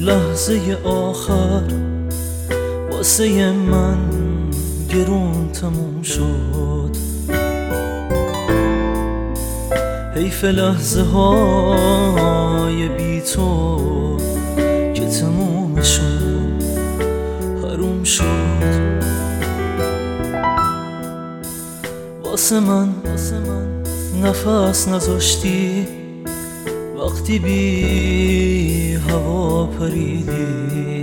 لحظه آخر واسه من گرون تموم شد. حیف لحظه های بی تو که تمومشون حروم شد. واسه من نفس نذاشتی وقتی بی هوا پریدی.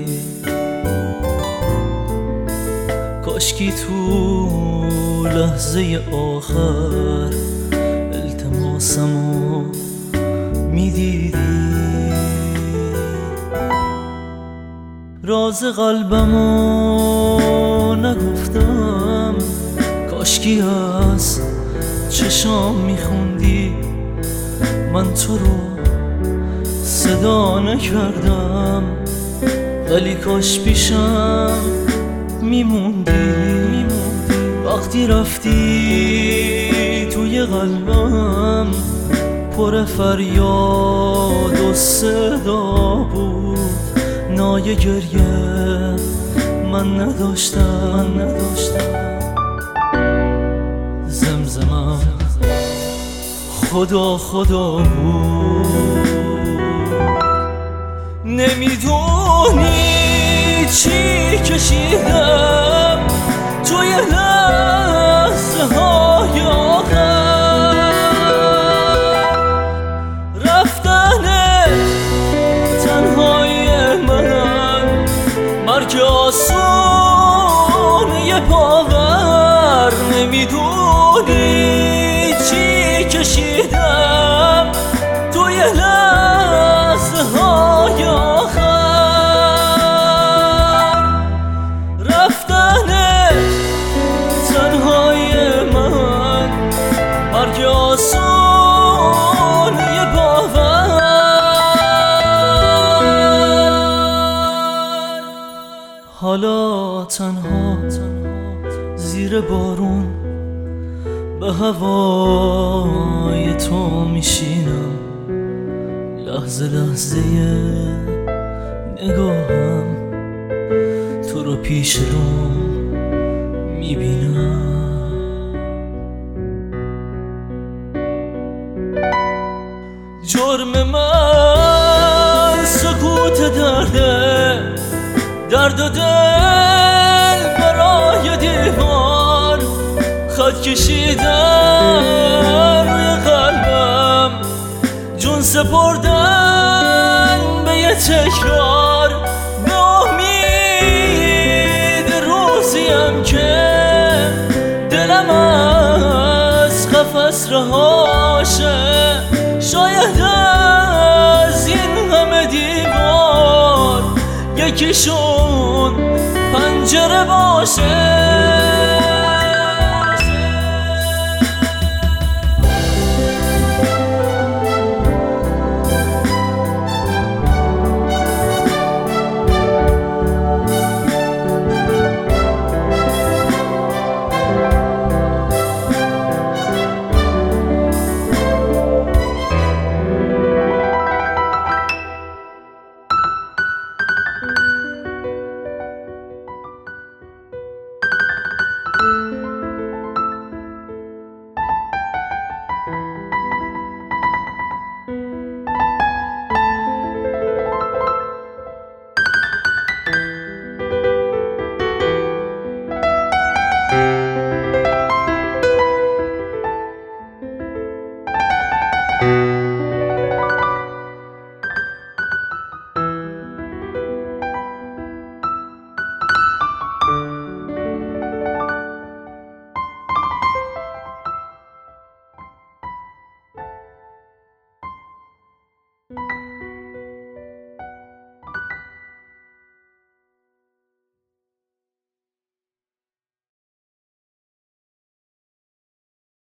کاشکی تو لحظه آخر التماسمو میدیدی. راز قلبمو نگفتم کاشکی از چشام میخوندی. من تو رو صدا نکردم ولی کاش پیشم میموندی. وقتی رفتی توی قلبم پر فریاد و صدا بود. نای گریه من نداشتم. زمزمم خدا خدا بود. نمیدونی چی کشیدم توی لحظه های آخر. رفتن تنهای من مرگ آسون یه باور. نمیدونی چی کشیدم توی لحظه های آخر. رفتن تنهای من مرگ آسون یه باور. حالا تنها زیر بارون به هوای تو میشینم. لحظه نگاهم تو رو پیش رو میبینم. جرم من سکوت درد و دل برای دیوار. خط کشیدن روی قلبم جون سپردن به یه تکرار. به امید روزیم که دلم از قفس رهاشه. شاید از این همه دیوار یکیشون پنجره باشه.